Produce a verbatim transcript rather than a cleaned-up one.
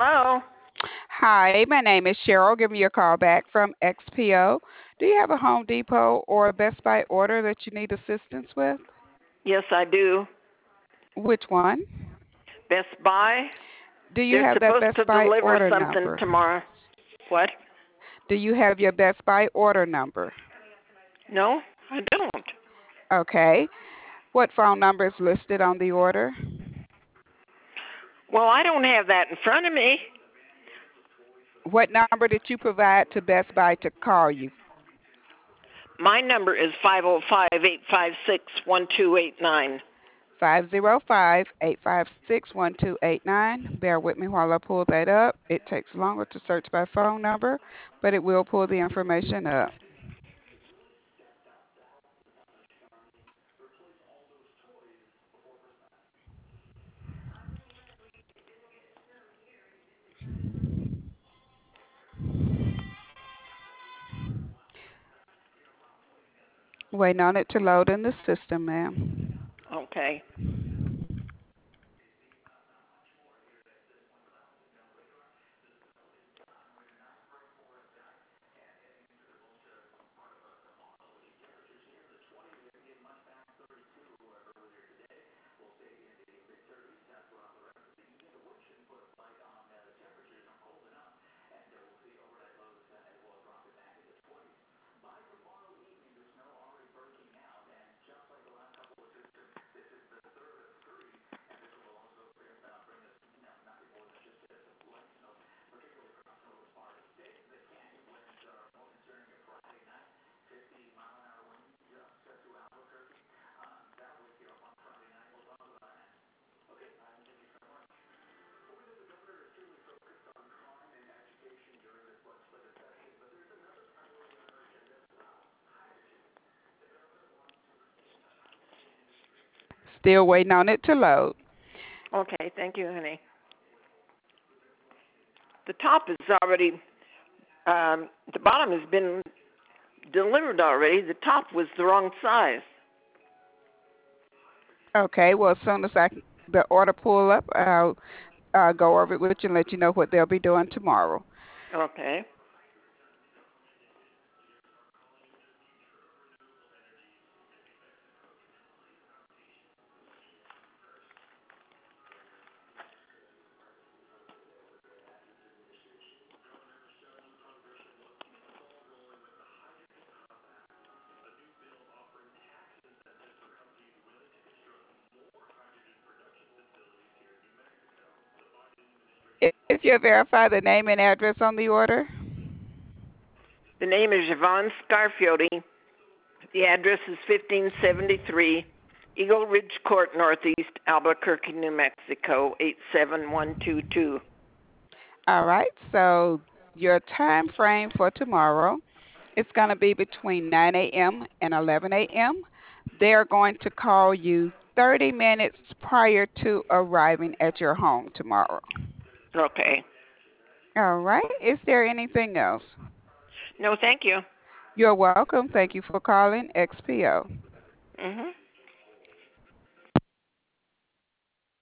Hello. Hi, my name is Cheryl. Giving you a call back from X P O. Do you have a Home Depot or a Best Buy order that you need assistance with? Yes, I do. Which one? Best Buy. Do you They're have that supposed Best to Buy deliver order something number? tomorrow. What? Do you have your Best Buy order number? No, I don't. Okay. What phone number is listed on the order? Well, I don't have that in front of me. What number did you provide to Best Buy to call you? My number is five oh five, eight five six, one two eight nine. five oh five, eight five six, one two eight nine. Bear with me while I pull that up. It takes longer to search by phone number, but it will pull the information up. Waiting on it to load in the system, ma'am. Okay. Still waiting on it to load. Okay, thank you, honey. The top is already, um, the bottom has been delivered already. The top was the wrong size. Okay, well, as soon as I can, the order pull up, I'll uh, go over it with you and let you know what they'll be doing tomorrow. Okay. If you verify the name and address on the order. The name is Yvonne Scarfiodi. The address is fifteen seventy-three Eagle Ridge Court, Northeast, Albuquerque, New Mexico, eight seven one two two. All right, so your time frame for tomorrow is going to be between nine a m and eleven a m They're going to call you thirty minutes prior to arriving at your home tomorrow. Okay. All right, is there anything else? No, thank you. You're welcome. Thank you for calling X P O. Mhm.